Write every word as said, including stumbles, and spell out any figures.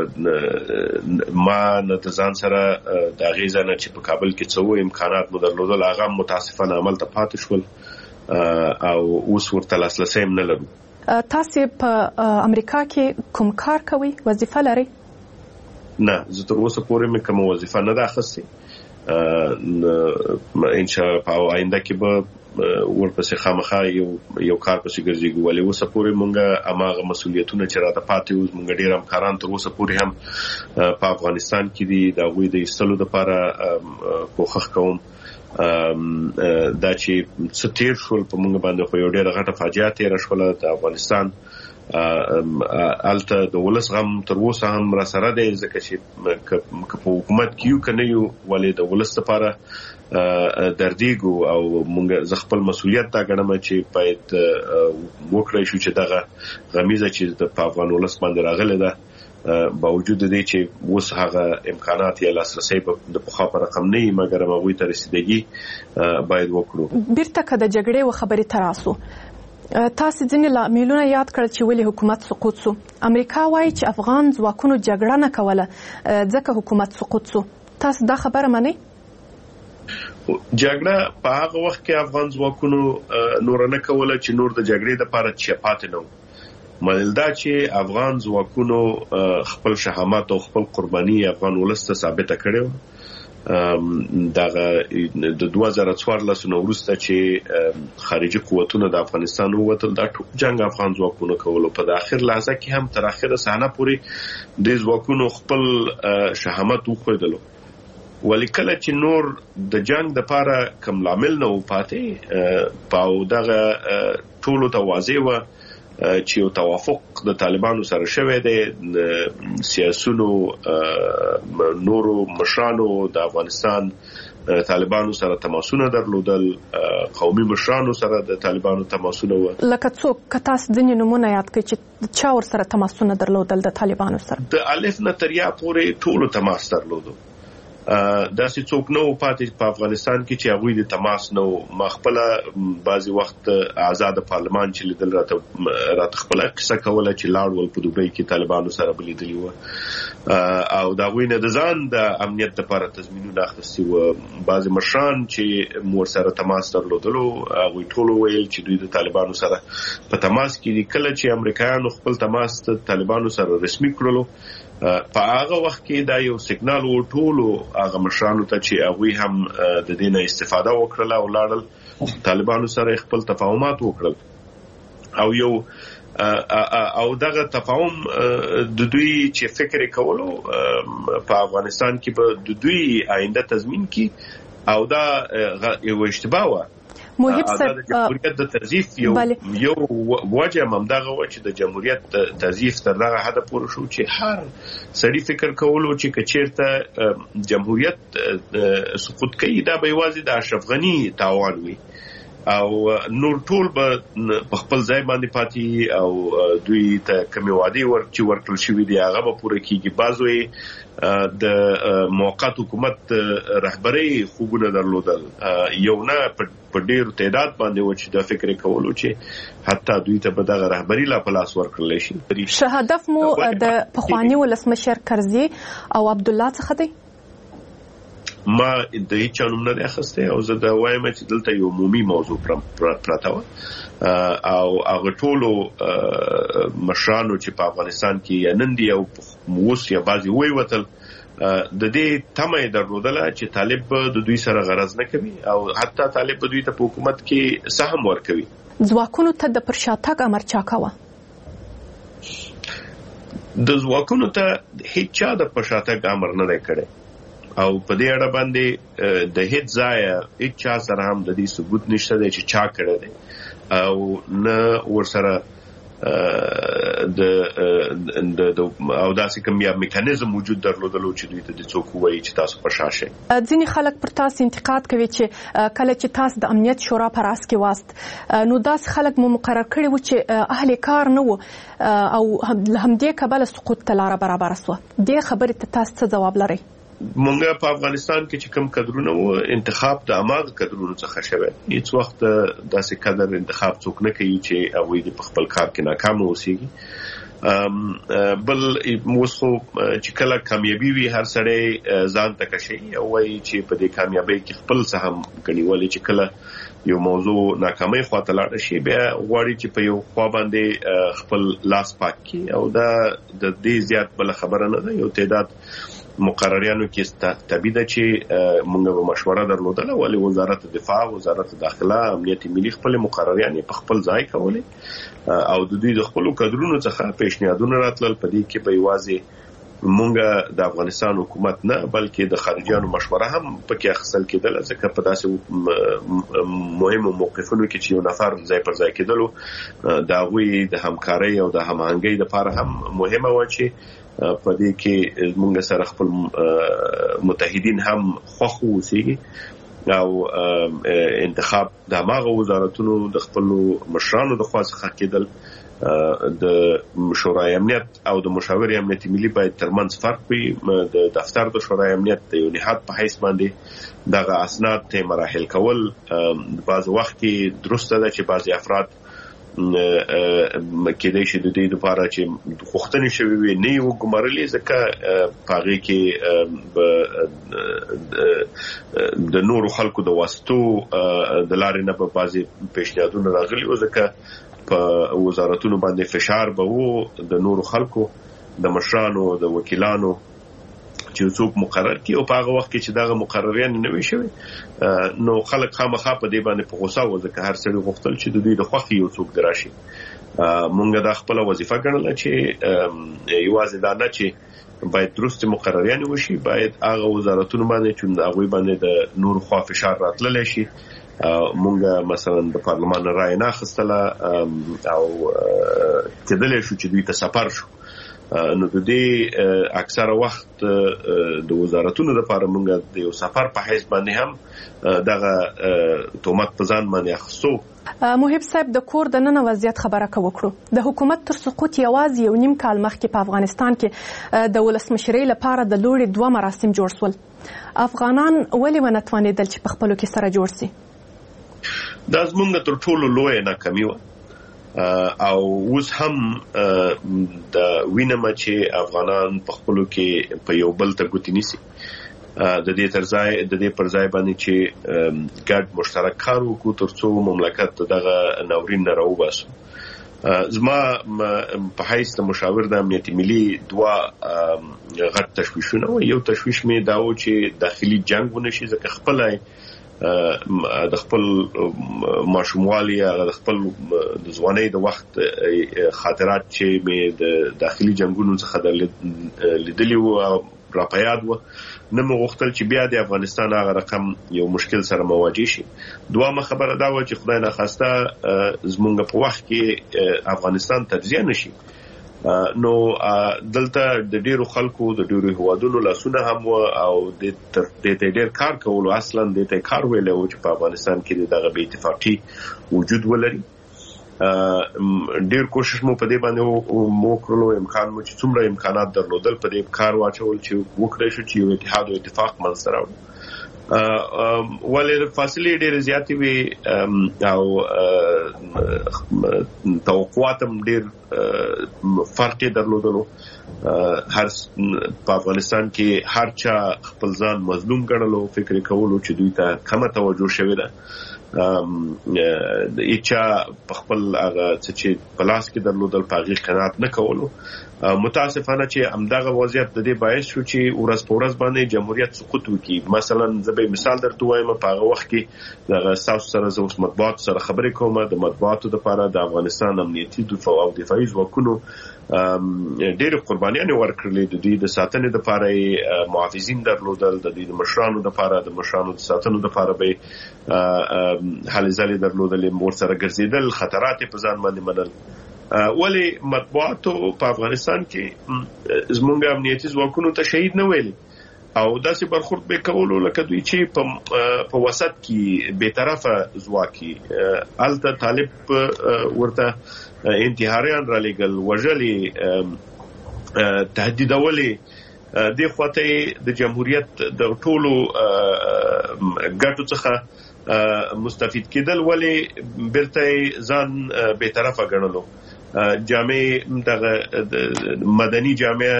ما نه د ځان سره د هغې ځای نه چې په کابل کې څه و امکانات مو درلودل هغه متاسفانه عمل ته پاتې شول او اوس ورته لاسرسی هم نه لرو. تاسې په امریکا کې کوم کار کوئ؟ وظیفه لرئ؟ نه، زه تر اوسه پورې مې کومه وظیفه نه ده اخیستې. انشاءالله په آینده کې به ورپسې خامخا یو یو کار پسې ګرځېږو، ولې اوسه پورې مونږ هماغه مسؤلیتونه چې راته پاتې وو مونږ ډېر همکاران تر اوسه پورې هم په افغانستان کې دي. د هغوی د ایستلو دپاره کوښښ کوم. دا چې څه تېر شول په مونږ باندې خو یو ډېره غټه فاجعه تېره شوله د افغانستان. الته د ولس غم تر اوسه هم را سره دی، ځکه چې که په حکومت کې یو که نه یو ولې د ولس لپاره دردېږو او مونږ زه خپل مسؤلیت دا ګڼم چې باید وکړی شو چې دغه غمیزه چې په افغان ولس باندې راغلې ده باوجود د دې چې اوس هغه امکانات یا لاسرسی د پخوا په رقم نه وي مګر هغوی ته رسیدګي باید وکړو. بیرته که د جګړې و خبرې ته راسو، تاسې ځینې لاملونه یاد کړل چې ولې حکومت سقوط سو. امریکا وایي چې افغان ځواکونو جګړه نه کوله ځکه حکومت سقوط سو. تاسو دا خبره منئ؟ جګړه په هغه وخت کې افغان ځواکونو نور نه کوله چې نور د جګړې دپاره چې پاتې نه و. منل دا چې افغان ځواکونو خپل شهامت او خپل قرباني افغان ولس ته ثابته کړې وه. دغه د دوه زره څوارلس نه وروسته چې خارجي قوتونه د افغانستان ووتل دا ټول جنګ افغان ځواکونو کولو. په اخر لحظه کې هم تر اخره صحنه پورې د ځواکونو خپل شهامت وښودلو، ولې کله چې نور د جنګ دپاره کوم لامل نه و پاتې او دغه ټولو ته واضح وه چې یو توافق د طالبانو سره شوی دی، سیاسونو نورو مشرانو د افغانستان طالبانو سره تماسونه درلودل، قومي مشرانو سره د طالبانو تماسونه و. لکه څوک که تاسو ځینې نومونه یاد کړئ چې چا ورسره تماسونه درلودل د طالبانو سره؟ د الف نه تر یا پورې ټولو تماس درلودو. داسې څوک نه و پاتې په افغانستان کې چې هغوی د تماس نه و. ما خپله بعضې وخت آزاد پارلمان چې لیدل راته راته خپله قصه کوله چې لاړ ول په دوبۍ کې طالبانو سره به لیدلي وه او د هغوی نه د ځان د امنیت دپاره تضمینونه اخیستي وه. بعضې مشران چې مو ورسره تماس درلودلو هغوی ټول وویل چې دوی د طالبانو سره په تماس کې دي. کله چې امریکایانو خپل تماس د طالبانو سره رسمي کړلو په هغه وخت کې دا یو سیګنال و ټولو هغه مشرانو ته چې هغوی هم د دې نه استفاده وکړله او لاړل طالبانو سره خپل تفاهمات وکړل او یو او دغه تفاهم د دوی چې فکر کولو په افغانستان کې به د دوی آینده تضمین کی او دا یو اشتباه و. محب صاحب د جمهوریت د تضعیف یو یو وجه هم دغه و چې د جمهوریت تضعیف تر دغه حده پورې شو چې هر سړي فکر کولو چې که چېرته جمهوریت سقوط کوي دا به یوازې د اشرف غني تاوان وي او نور ټول به په خپل ځای باندې پاتې او دوی ته کومې وعدې چې ورکړل شوي دي هغه به پوره کېږي. بعضو یې د موقت حکومت رهبرۍ خوبونه درلودل، یو نه په ډېر تعداد باندې و چې دا فکر کولو چې حتی دوی ته به دغه رهبري لا په لاس ورکړلی شي. ښه هدف مو د پخواني ولسمشر کرزي او عبدالله څخه دی؟ ما د هیڅ چا نوم نه دی اخیستی او زه دا وایم چې دلته یو عمومي موضوع پراته وه او هغه ټولو مشرانو چې په افغانستان کې یا نن دي او اوس یا بعضې ووتل د دې تمه یې درلودله چې طالب د دوی سره غرض نه کوي او حتی طالب به دوی ته په حکومت کې سهم ورکوي. ځواکونو ته د پر شاتګ امر چا کوه؟ د ځواکونو ته هیڅ چا د پر شاتګ امر نه دی کړی او په دې اړه باندې د هیڅ ځایه هیڅ چا سره هم د دې ثبوت نشته دی چې چا کړی دی او نه ورسره د او داسې کوم یا میکانیزم موجود درلودلو چې دوی ته د څوک ووایي چې تاسو په شا شئ. ځینې خلک پر تاسو انتقاد کوي چې کله چې تاسو د امنیت شورا په راس کې واست نو داسې خلک مو مقرر کړي وو چې اهل کار نه وو او همدې کبله سقوط ته لاره برابره سوه. دې خبرې ته تاسو څه ځواب لرئ؟ مونږ په افغانستان کې چې کوم کدرونه وو انتخاب د هماغه کدرونو څخه شوی. هیڅ وخت داسې کدر انتخاب څوک نه کوي چې هغوی د په خپل کار کې ناکامه اوسېږي بل اوس خو چې کله کامیابي وي هر سړی ځان ته کشي او وایي چې په دې کامیابۍ کې خپل سهم ګڼي، ولې چې کله یو موضوع ناکامۍ خواته لاړه شي بیا غواړي چې په یو خوا باندې خپل لاس پاک کړي، او دا د دې زیات بل خبره نه ده. یو تعداد مقرریانو کې طبیعي ده چې موږ به مشوره درلودله، ولې وزارت دفاع، وزارت داخله، امنیت ملي خپل مقرریان په خپل ځای کولې او د دوی د خپل کادرونو څخه پیشنهادونه راتلل. په دې کې به یوازې مونږ د افغانستان حکومت نه بلکې د خارجيانو مشوره هم پکې اخیستل کېدله، ځکه په داسې مهمو موقفونو کې چې یو نفر ځای پر ځای کېدلو د هغوی د همکارۍ او د هماهنګۍ لپاره هم مهمه وه چې په دې کې مونږ سره خپل متحدین هم خوښ اوسېږي او انتخاب د هماغه وزارتونو د خپلو مشرانو د خوا څخه کېدل. د شورای امنیت او د مشاور امنیت ملي باید ترمنځ فرق وي. د دفتر د شورای امنیت د یو نهاد په حیث باندې دغه اسناد ته مراحل کول بعض وخت کې درسته ده چې بعضی افراد کېدای شي د دې لپاره چې غوښتنې شوې وي نه یې وګمارلې، ځکه په هغې کې د نورو خلکو د واسطو د لارې نه به بعضې پیشنهادونه راغلي وو، ځکه په وزارتونو باندې فشار به وو د نورو خلکو، د مشرانو، د وکیلانو چې څوک مقرر کړي، او په هغه وخت کې چې دغه مقرریان نه وي شوي نو خلک خامخا په دې باندې په غوسه وو، ځکه هر سړي غوښتل چې د دوی د خوښې یو څوک دراشي. مونږ دا خپله وظیفه ګڼله چې یوازې دا نه چې باید درست مقرریان وشي، باید هغه وزارتونو باندې چې هغوی باندې د نورو خوا فشار راتللی شي. مونږ مثلا د پارلمان رایه نه اخیستله او کېدلی شو چې دوی ته سفر شو، نو د دې اکثره وخت د وزارتونو لپاره مونږ د یو سفر په حیث باندې هم دغه تهمت په ځان باندې اخیستو. محب صاحب، د کور د ننه وضعیت خبره که وکړو، د حکومت تر سقوط یوازې یو نیم کال مخکې په افغانستان کې د ولسمشرۍ لپاره د لوړې دوه مراسم جوړ شول. افغانان ولې ونه توانېدل چې په خپلو کې سره جوړ سي؟ دا زموږ تر ټولو لویه ناکامي وه، او اوس هم د وینم چې افغانان په خپلو کې په یو بل ته ګوتې نیسي. د دې تر ځای د دې پر ځای باندې چې ګډ مشترک کار وکړو تر څو مملکت دغه ناورین نه راوباسو. زما په حیث د مشاور د امنیت ملي دوه غټ تشویشونه و. یو تشویش مې دا و چې داخلي جنگ ونشي، ځکه خپله د خپل ماشوموالي د خپل د ځوانۍ د وخت خاطرات چې مې د داخلي جنگونو څخه لیدلي وو او راپیاد وو، نه مې غوښتل چې بیا د افغانستان هغه رقم یو مشکل سره مواجه شي. دوامه خبره دا وه چې خدای ناخواسته زمونږ په وخت کې افغانستان تجزیه نشي، نو دلته د ډیرو خلکو د ډیرو هوادونو لاسونه هم و او د دې ډیر کار کولو، اصلا د دې کار ویلو چې په افغانستان کې دغه بې اتفاقي وجود ولري. ډیر کوشش مو په دې باندې وکړلو، امکان مو چې څومره امکانات درلودل په دې کار واچول چې وکړای شو چې یو اتحاد او اتفاق منځته راوړو. ولې فاصلې ډېرې زیاتې وي او توقعات هم ډېر فرق یې درلودلو. هر په افغانستان کې هر چا خپل ځان مظلوم ګڼلو، فکر کولو چې دوی ته کمه توجه شوې ده. هیچا په خپل هغه څه چې په لاس کې درلودل په هغې قناعت نه کولو. متاسفانه چې همدغه وضعیت د دې باعث شو چې ورځ په ورځ باندې جمهوریت سقوط وکړي. مثلا زه به مثال درته وایم، په هغه وخت کې دغه ستاسو سره زه اوس مطبوعاتو سره خبرې کوم، د مطبوعاتو دپاره د افغانستان امنیتي دفاع او دفاعي ځواکونو ډېرې قربانیانې ورکړلې. د دوی د ساتنې دپاره یې محافظین درلودل، د دوی د مشرانو دپاره د مشرانو د ساتنو دپاره به هلې ځلې درلودلې، ورسره ګرځېدل، خطرات یې په ځان باندې منل. ولی مطبوعاتو په افغانستان کې زمونږ امنیتي ځواکونو ته شهید نه ویلي او داسې برخورد به کولو لکه دوی چې په وسط کې بېطرفه ځواکي. هلته طالب ورته انتحاریان را لېږل، وژلې، تهدیدولې. دې خواته د جمهوریت د ټولو ګټو څخه مستفید کېدل، ولې بیرته ځان بېطرفه ګڼلو. جامع دغه مدني جامع